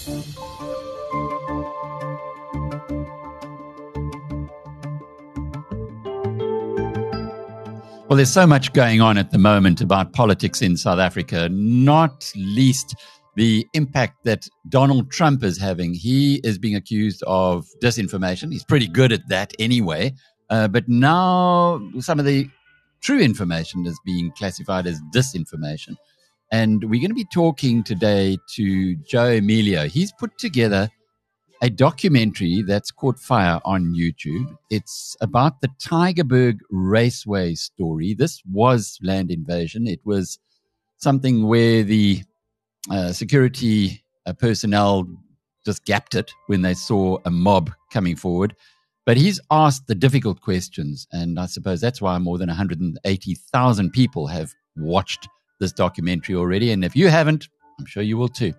Well, there's so much going on at the moment about politics in South Africa, not least the impact that Donald Trump is having. He is being accused of disinformation. He's pretty good at that anyway. But now some of the true information is being classified as disinformation. And we're going to be talking today to Joe Emilio. He's put together a documentary that's caught fire on YouTube. It's about the Tygerberg Raceway story. This was land invasion. It was something where the security personnel just gapped it when they saw a mob coming forward. But he's asked the difficult questions, and I suppose that's why more than 180,000 people have watched this documentary already. And if you haven't, I'm sure you will too.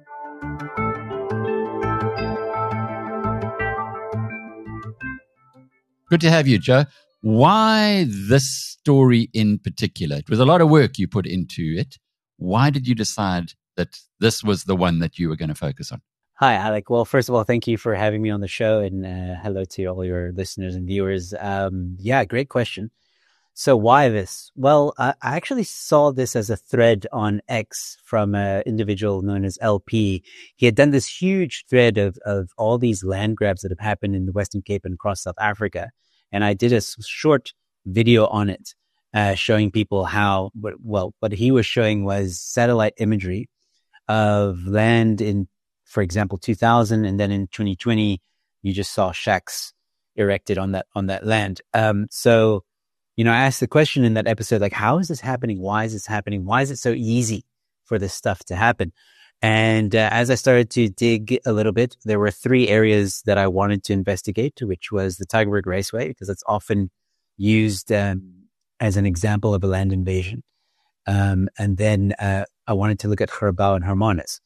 Good to have you, Joe. Why this story in particular? It was a lot of work you put into it. Why did you decide that this was the one that you were going to focus on? Hi, Alec. Well, first of all, thank you for having me on the show, and hello to all your listeners and viewers. Great question. So why this? Well, I actually saw this as a thread on X from an individual known as LP. He had done this huge thread of all these land grabs that have happened in the Western Cape and across South Africa. And I did a short video on it, showing people how, what he was showing was satellite imagery of land in, for example, 2000. And then in 2020, you just saw shacks erected on that land. So, I asked the question in that episode, like, how is this happening? Why is this happening? Why is it so easy for this stuff to happen? And as I started to dig a little bit, there were 3 areas that I wanted to investigate, which was the Tygerberg Raceway, because it's often used as an example of a land invasion. And then I wanted to look at Grabouw and Hermanus.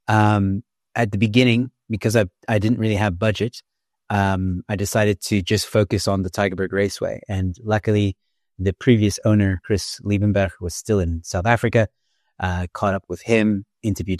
At the beginning, because I didn't really have budget, I decided to just focus on the Tygerberg Raceway. And luckily, the previous owner, Chris Liebenberg, was still in South Africa. Caught up with him, interviewed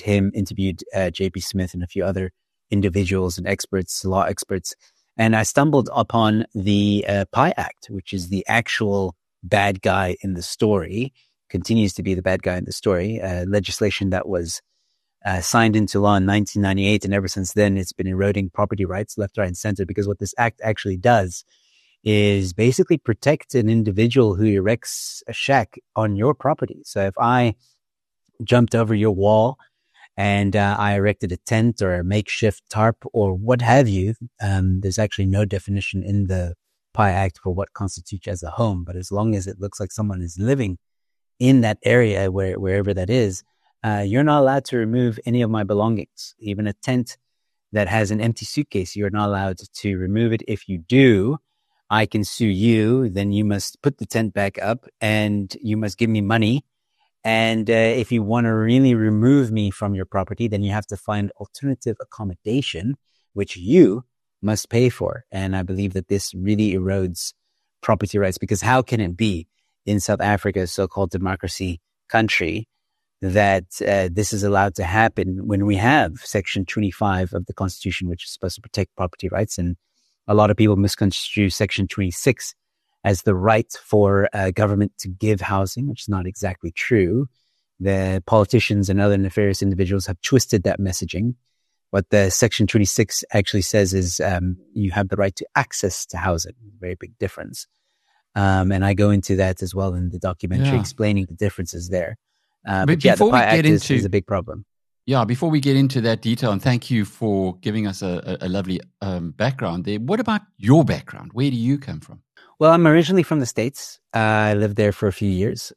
JP Smith and a few other individuals and experts, law experts. And I stumbled upon the PI Act, which is the actual bad guy in the story, continues to be the bad guy in the story, legislation that was signed into law in 1998. And ever since then, it's been eroding property rights left, right, and center, because what this act actually does is basically protect an individual who erects a shack on your property. So if I jumped over your wall and I erected a tent or a makeshift tarp or what have you, there's actually no definition in the PI Act for what constitutes as a home. But as long as it looks like someone is living in that area, wherever that is, you're not allowed to remove any of my belongings. Even a tent that has an empty suitcase, you're not allowed to remove it. If you do, I can sue you. Then you must put the tent back up and you must give me money. And if you want to really remove me from your property, then you have to find alternative accommodation, which you must pay for. And I believe that this really erodes property rights, because how can it be in South Africa, a so-called democracy country, that this is allowed to happen when we have Section 25 of the Constitution, which is supposed to protect property rights? And a lot of people misconstrue Section 26 as the right for government to give housing, which is not exactly true. The politicians and other nefarious individuals have twisted that messaging. What the Section 26 actually says is you have the right to access to housing. Very big difference. And I go into that as well in the documentary, explaining the differences there. But yeah, the PI Act is a big problem. Yeah, before we get into that detail, and thank you for giving us a lovely background there. What about your background? Where do you come from? Well, I'm originally from the States. I lived there for a few years.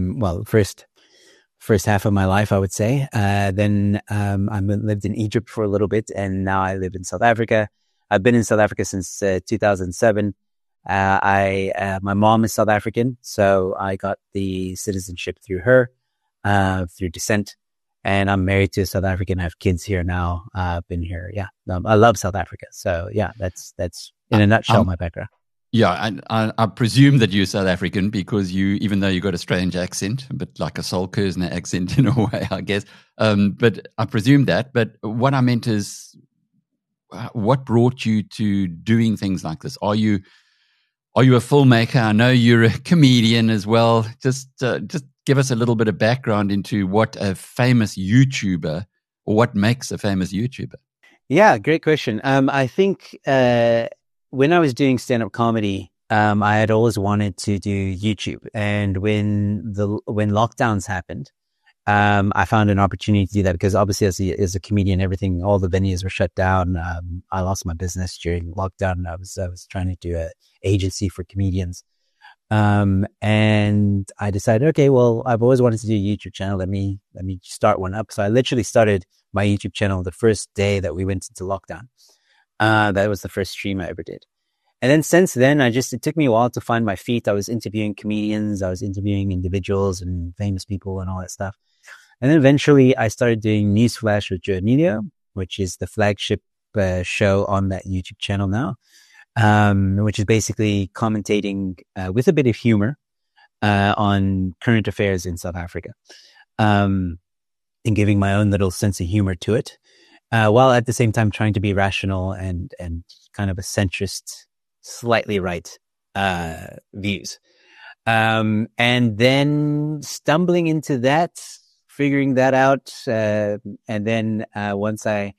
First half of my life, I would say. Then I lived in Egypt for a little bit, and now I live in South Africa. I've been in South Africa since 2007. My mom is South African, so I got the citizenship through her, through descent. And I'm married to a South African. I have kids here now. I've been here. Yeah. I love South Africa. So yeah, that's in a nutshell, my background. Yeah, I presume that you're South African because even though you got a strange accent, a bit like a Sol Kersner accent in a way, I guess. But I presume that. But what I meant is, what brought you to doing things like this? Are you a filmmaker? I know you're a comedian as well. Just give us a little bit of background into what a famous YouTuber, or what makes a famous YouTuber. Yeah, great question. I think when I was doing stand-up comedy, I had always wanted to do YouTube, and when lockdowns happened, I found an opportunity to do that because obviously as a comedian, everything, all the venues were shut down. I lost my business during lockdown. I was trying to do an agency for comedians. And I decided, okay, well, I've always wanted to do a YouTube channel. Let me start one up. So I literally started my YouTube channel the first day that we went into lockdown. That was the first stream I ever did. And then since then, it took me a while to find my feet. I was interviewing comedians, I was interviewing individuals and famous people and all that stuff. And then eventually I started doing Newsflash with Joe Emilio, which is the flagship show on that YouTube channel now, which is basically commentating with a bit of humor on current affairs in South Africa, and giving my own little sense of humor to it, while at the same time trying to be rational and kind of a centrist, slightly right views. And then stumbling into that, figuring that out, and then once I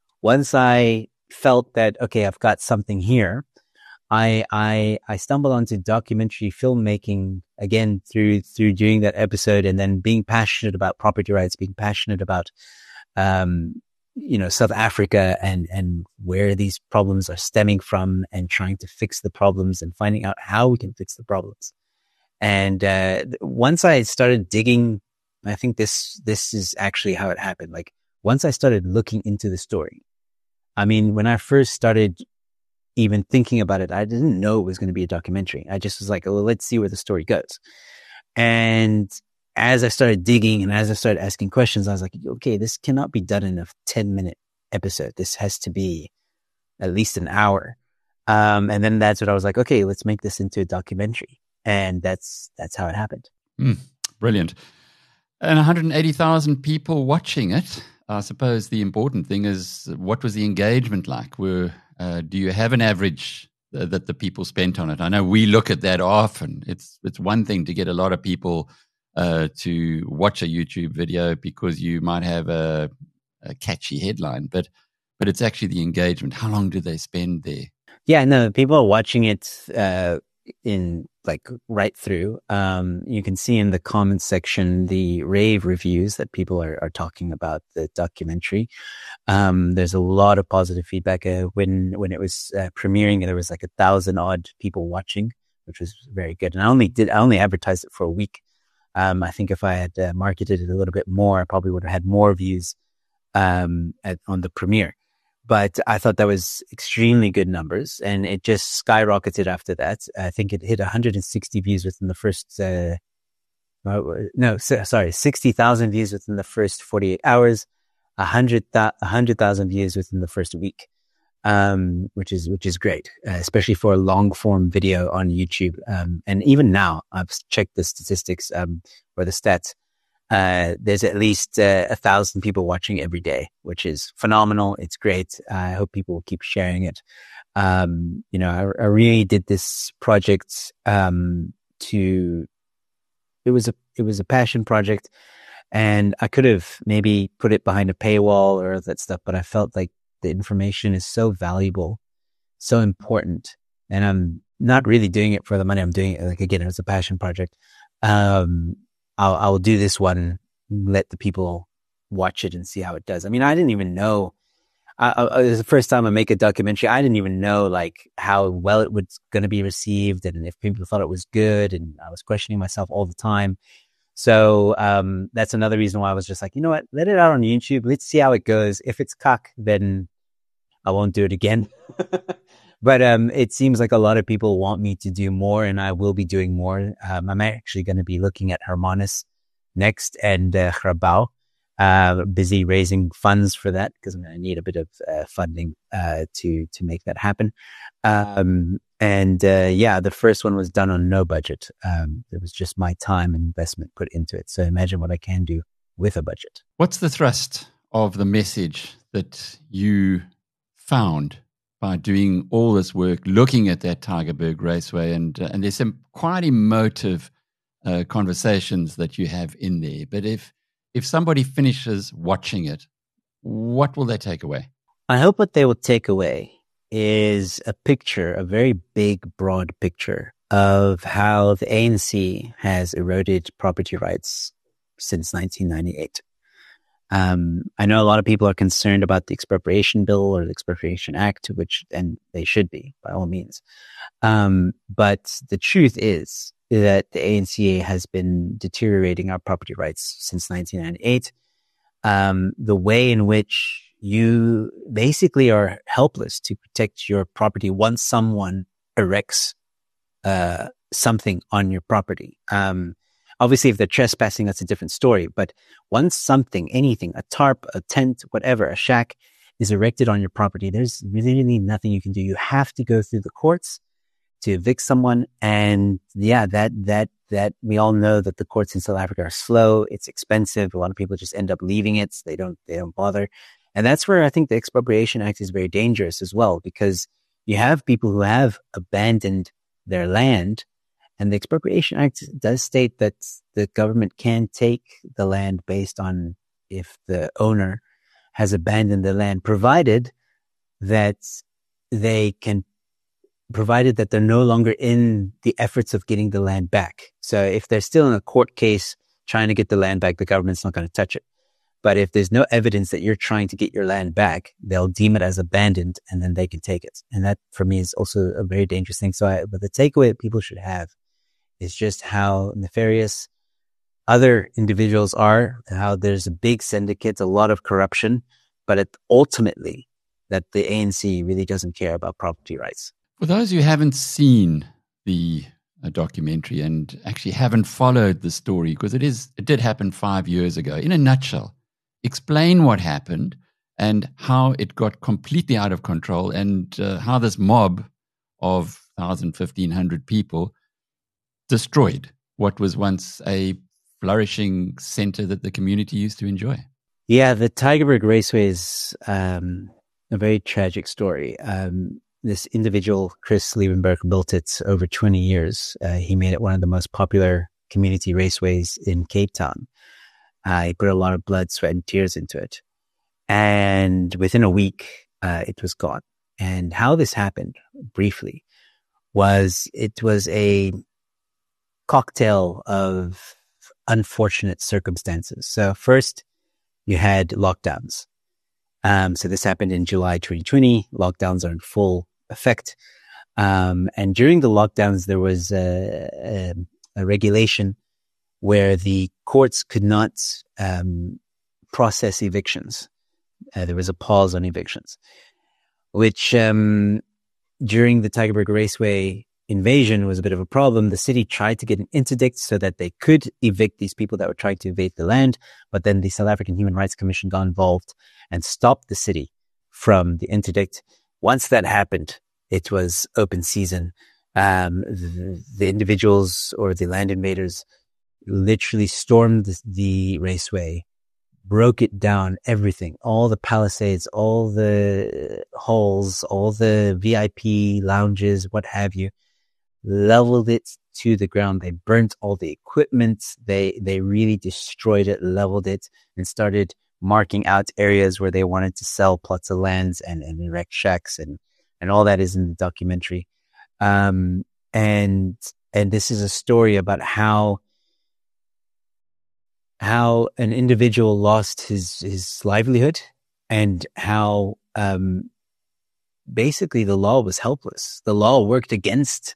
felt that, okay, I've got something here, I stumbled onto documentary filmmaking again through doing that episode, and then being passionate about property rights, being passionate about South Africa and where these problems are stemming from, and trying to fix the problems and finding out how we can fix the problems. And once I started digging, I think this is actually how it happened. Like, once I started looking into the story, I mean, when I first started even thinking about it, I didn't know it was going to be a documentary. I just was like, well, let's see where the story goes. And as I started digging and as I started asking questions, I was like, okay, this cannot be done in a 10-minute episode. This has to be at least an hour. And then that's what I was like, okay, let's make this into a documentary. And that's how it happened. Brilliant. And 180,000 people watching it. I suppose the important thing is, what was the engagement like? Do you have an average that the people spent on it? I know we look at that often. It's one thing to get a lot of people to watch a YouTube video because you might have a catchy headline, but it's actually the engagement. How long do they spend there? Yeah, no, people are watching it in like right through. You can see in the comments section the rave reviews that people are talking about the documentary. There's a lot of positive feedback. When it was premiering, there was like 1,000 odd people watching, which was very good. And I only advertised it for a week. I think if I had marketed it a little bit more, I probably would have had more views on the premiere. But I thought that was extremely good numbers, and it just skyrocketed after that. I think it hit 160 views within the first, 60,000 views within the first 48 hours, 100,000 views within the first week, which is great, especially for a long form video on YouTube. And even now, I've checked the statistics, or the stats. There's at least 1,000 people watching every day, which is phenomenal. It's great. I hope people will keep sharing it. I really did this project it was a passion project, and I could have maybe put it behind a paywall or that stuff, but I felt like the information is so valuable, so important, and I'm not really doing it for the money. I'm doing it, like, again, it's a passion project. I will do this one, let the people watch it and see how it does. I mean, I didn't even know. It was the first time I make a documentary. I didn't even know like how well it was going to be received, and if people thought it was good. And I was questioning myself all the time. So that's another reason why I was just like, you know what, let it out on YouTube. Let's see how it goes. If it's cock, then I won't do it again. But it seems like a lot of people want me to do more, and I will be doing more. I'm actually going to be looking at Hermanus next, and Grabau. Busy raising funds for that because I'm going to need a bit of funding to make that happen. And And the first one was done on no budget. It was just my time and investment put into it. So imagine what I can do with a budget. What's the thrust of the message that you found by doing all this work, looking at that Tygerberg Raceway? And there's some quite emotive conversations that you have in there. But if somebody finishes watching it, what will they take away? I hope what they will take away is a picture, a very big, broad picture of how the ANC has eroded property rights since 1998. I know a lot of people are concerned about the Expropriation Bill or the Expropriation Act, and they should be, by all means. But the truth is that the ANC has been deteriorating our property rights since 1998. The way in which you basically are helpless to protect your property once someone erects something on your property. Obviously, if they're trespassing, that's a different story. But once something, anything, a tarp, a tent, whatever, a shack is erected on your property, there's really nothing you can do. You have to go through the courts to evict someone. And that we all know that the courts in South Africa are slow. It's expensive. A lot of people just end up leaving it. They don't bother. And that's where I think the Expropriation Act is very dangerous as well, because you have people who have abandoned their land. And the Expropriation Act does state that the government can take the land based on if the owner has abandoned the land, provided that they're no longer in the efforts of getting the land back. So if they're still in a court case trying to get the land back, the government's not going to touch it. But if there's no evidence that you're trying to get your land back, they'll deem it as abandoned and then they can take it. And that for me is also a very dangerous thing. But the takeaway that people should have is just how nefarious other individuals are, how there's a big syndicate, a lot of corruption, but ultimately that the ANC really doesn't care about property rights. For those who haven't seen the documentary and actually haven't followed the story, because it did happen 5 years ago, in a nutshell, explain what happened and how it got completely out of control, and how this mob of 1,000, 1,500 people destroyed what was once a flourishing center that the community used to enjoy. Yeah, the Tygerberg Raceway is a very tragic story. This individual, Chris Liebenberg, built it over 20 years. He made it one of the most popular community raceways in Cape Town. He put a lot of blood, sweat, and tears into it. And within a week, it was gone. And how this happened, briefly, was a cocktail of unfortunate circumstances. So first, you had lockdowns. So this happened in July 2020. Lockdowns are in full effect. And during the lockdowns, there was a regulation where the courts could not process evictions. There was a pause on evictions, which during the Tygerberg Raceway invasion was a bit of a problem. The city tried to get an interdict so that they could evict these people that were trying to evade the land, but then the South African Human Rights Commission got involved and stopped the city from the interdict. Once that happened, it was open season. The individuals or the land invaders literally stormed the raceway, broke it down, everything, all the palisades, all the halls, all the VIP lounges, what have you, leveled it to the ground. They burnt all the equipment. They really destroyed it, leveled it, and started marking out areas where they wanted to sell plots of lands and erect shacks, and all that is in the documentary. And this is a story about how an individual lost his livelihood, and how basically the law was helpless. The law worked against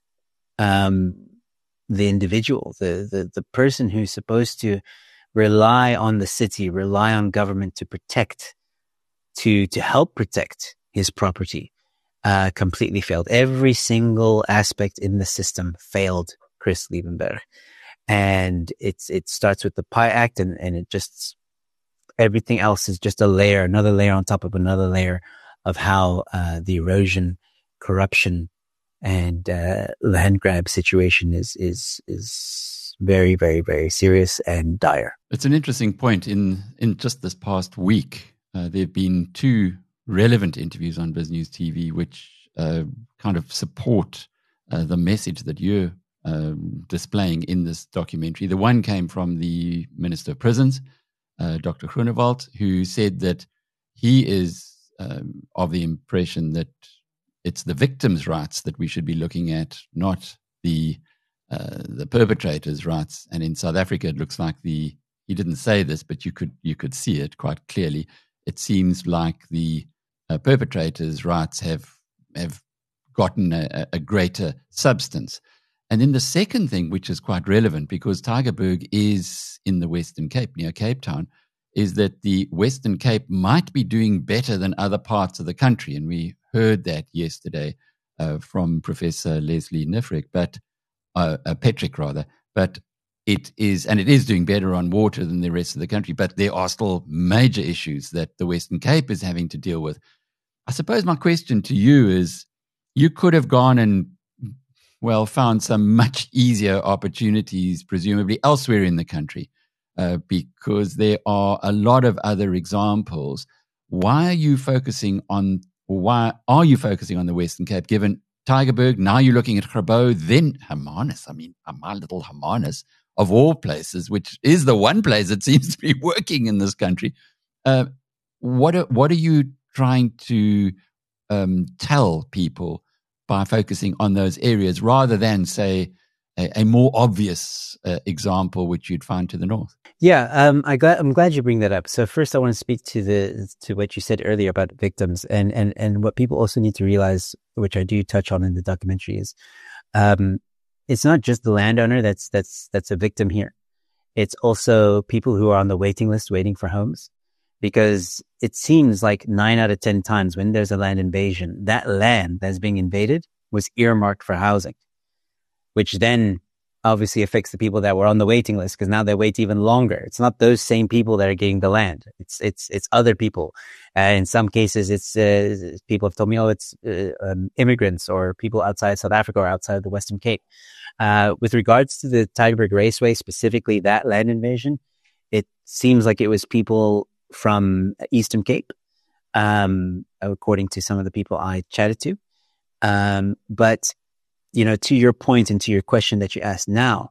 the individual, the person who's supposed to rely on the city, rely on government to protect, to help protect his property, completely failed. Every single aspect in the system failed Chris Liebenberg. And it starts with the PI Act, and it just, everything else is just a layer, another layer on top of another layer of how the erosion, corruption, and land grab situation is very, very, very serious and dire. It's an interesting point. In just this past week, there have been two relevant interviews on BizNews TV, which kind of support the message that you're displaying in this documentary. The one came from the Minister of Prisons, Dr. Groenewald, who said that he is of the impression that it's the victims' rights that we should be looking at, not the perpetrators' rights. And in South Africa, it looks like he didn't say this, but you could see it quite clearly. It seems like the perpetrators' rights have gotten a greater substance. And then the second thing, which is quite relevant, because Tygerberg is in the Western Cape, near Cape Town, is that the Western Cape might be doing better than other parts of the country. And we heard that yesterday from Professor Leslie Nifrick, Petrick rather. But it is doing better on water than the rest of the country. But there are still major issues that the Western Cape is having to deal with. I suppose my question to you is, you could have gone and found some much easier opportunities, presumably elsewhere in the country, because there are a lot of other examples. Why are you focusing on the Western Cape, given Tygerberg? Now you're looking at Grabouw, then Hermanus. I mean, my little Hermanus, of all places, which is the one place that seems to be working in this country. What are you trying to tell people by focusing on those areas, rather than, say, a more obvious example which you'd find to the north? Yeah, I'm glad you bring that up. So first, I want to speak to what you said earlier about victims, and what people also need to realize, which I do touch on in the documentary, is it's not just the landowner that's a victim here. It's also people who are on the waiting list waiting for homes, because it seems like 9 out of 10 times when there's a land invasion, that land that's being invaded was earmarked for housing, which then obviously affects the people that were on the waiting list, because now they wait even longer. It's not those same people that are getting the land. It's other people. In some cases, it's people have told me, it's immigrants or people outside South Africa or outside the Western Cape. With regards to the Tygerberg Raceway, specifically that land invasion, it seems like it was people from Eastern Cape, according to some of the people I chatted to. But, to your point and to your question that you asked now,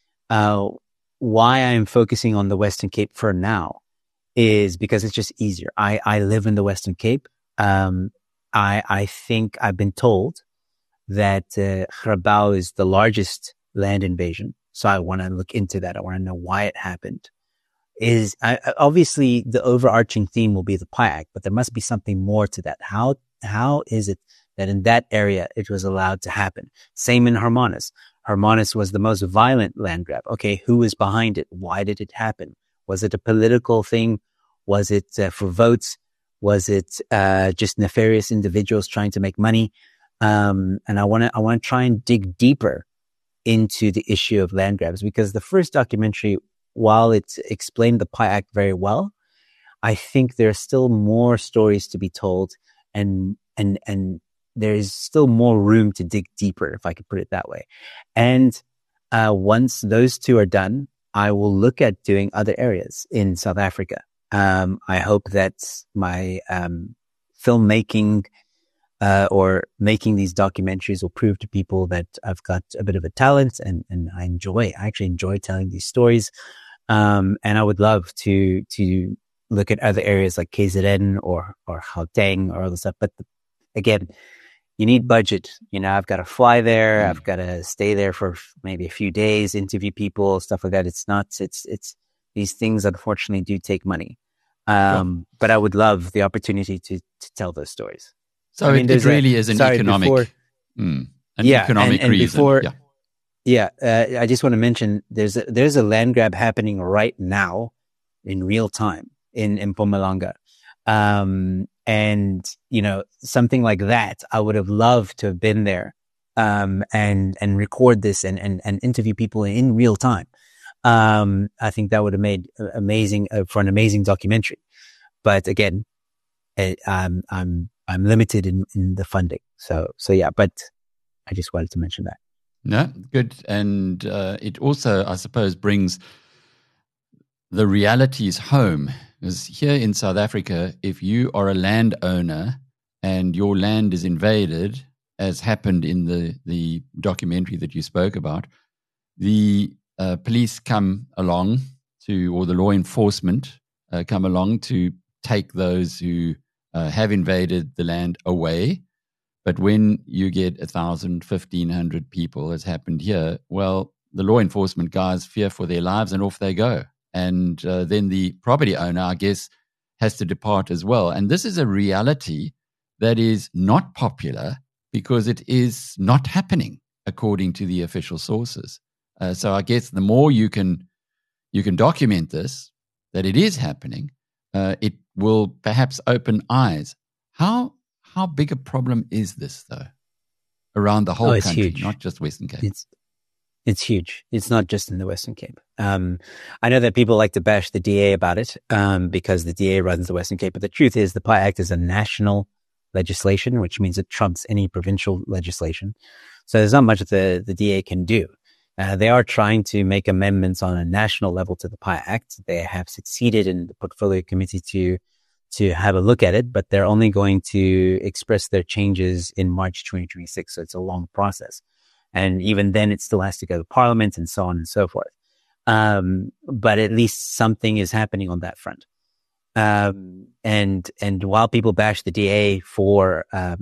why I'm focusing on the Western Cape for now is because it's just easier. I live in the Western Cape. I think I've been told that Grabouw is the largest land invasion. So I want to look into that. I want to know why it happened. Obviously the overarching theme will be the PIAC, but there must be something more to that. How is it that in that area it was allowed to happen? Same in Hermanus. Hermanus was the most violent land grab. Okay, who was behind it? Why did it happen? Was it a political thing? Was it for votes? Was it just nefarious individuals trying to make money? And I want to try and dig deeper into the issue of land grabs, because the first documentary, while it explained the PIAC very well, I think there are still more stories to be told, and there is still more room to dig deeper, if I could put it that way. And once those two are done, I will look at doing other areas in South Africa. I hope that my filmmaking or making these documentaries will prove to people that I've got a bit of a talent, and I actually enjoy telling these stories. And I would love to look at other areas like KZN or Gauteng or all the stuff. But again, you need budget. I've got to fly there. I've got to stay there for maybe a few days, interview people, stuff like that. It's these things unfortunately do take money. But I would love the opportunity to tell those stories. So it really is an economic reason. I just want to mention there's a land grab happening right now in real time in Mpumalanga. And something like that, I would have loved to have been there, and record this and interview people in real time. I think that would have made amazing for an amazing documentary. But again, I'm limited in the funding. So yeah, but I just wanted to mention that. No, good. And it also, I suppose, brings the realities home. Because here in South Africa, if you are a landowner and your land is invaded, as happened in the documentary that you spoke about, the police come along or the law enforcement come along to take those who have invaded the land away. But when you get 1,000, 1,500 people, as happened here, well, the law enforcement guys fear for their lives and off they go. And then the property owner, I guess, has to depart as well. And this is a reality that is not popular because it is not happening according to the official sources. So I guess the more you can document this, that it is happening, it will perhaps open eyes. How big a problem is this, though, around the whole country, huge. Not just Western Cape? It's huge. It's not just in the Western Cape. I know that people like to bash the DA about it because the DA runs the Western Cape, but the truth is the PI Act is a national legislation, which means it trumps any provincial legislation. So there's not much that the DA can do. They are trying to make amendments on a national level to the PI Act. They have succeeded in the portfolio committee to have a look at it, but they're only going to express their changes in March 2026. So it's a long process. And even then it still has to go to Parliament and so on and so forth. But at least something is happening on that front. And while people bash the DA for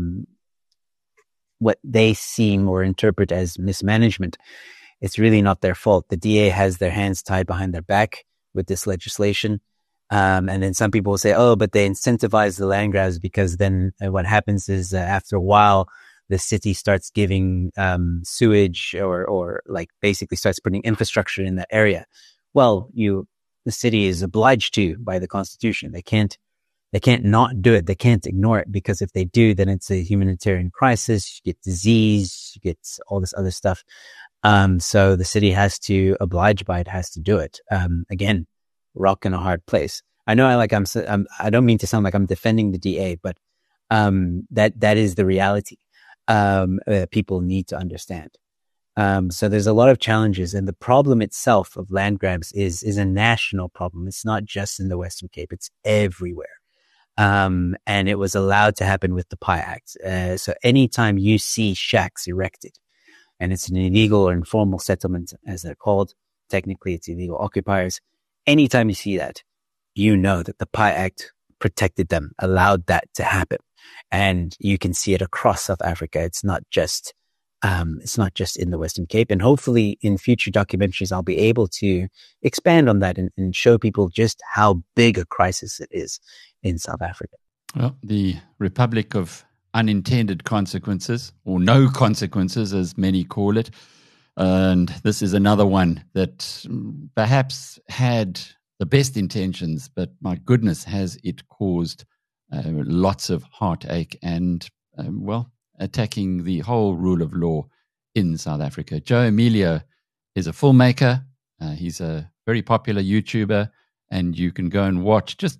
what they seem or interpret as mismanagement, it's really not their fault. The DA has their hands tied behind their back with this legislation. And then some people will say, oh, but they incentivize the land grabs because then what happens is after a while, the city starts giving sewage or like basically starts putting infrastructure in that area. Well, the city is obliged to by the Constitution. They can't not do it. They can't ignore it because if they do, then it's a humanitarian crisis. You get disease, you get all this other stuff. So the city has to oblige by it, has to do it. Again, rock in a hard place. I know I don't mean to sound like I'm defending the DA, but that is the reality. People need to understand. So there's a lot of challenges, and the problem itself of land grabs is a national problem. It's not just in the Western Cape, it's everywhere. And it was allowed to happen with the PI Act. So anytime you see shacks erected, and it's an illegal or informal settlement, as they're called, technically it's illegal occupiers. Anytime you see that, you know that the PI Act protected them, allowed that to happen. And you can see it across South Africa. It's not just in the Western Cape. And hopefully in future documentaries, I'll be able to expand on that and show people just how big a crisis it is in South Africa. Well, the Republic of Unintended Consequences, or no consequences, as many call it. And this is another one that perhaps had the best intentions, but my goodness, has it caused lots of heartache and, attacking the whole rule of law in South Africa. Joe Emilio is a filmmaker. He's a very popular YouTuber, and you can go and watch. Just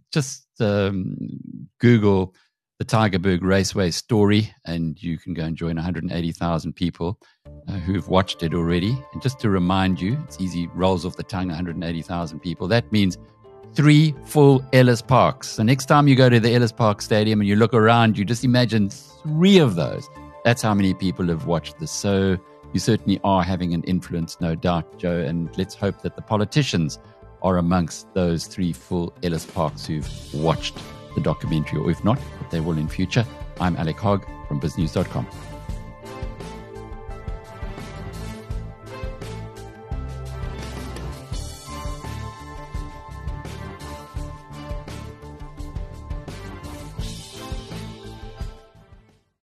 Google the Tygerberg Raceway story, and you can go and join 180,000 people who've watched it already. And just to remind you, it's easy, rolls off the tongue, 180,000 people. That means 3 full Ellis Parks. So next time you go to the Ellis Park Stadium and you look around, you just imagine 3 of those. That's how many people have watched this. So you certainly are having an influence, no doubt, Joe. And let's hope that the politicians are amongst those 3 full Ellis Parks who've watched the documentary, or if not, that they will in future. I'm Alec Hogg from biznews.com.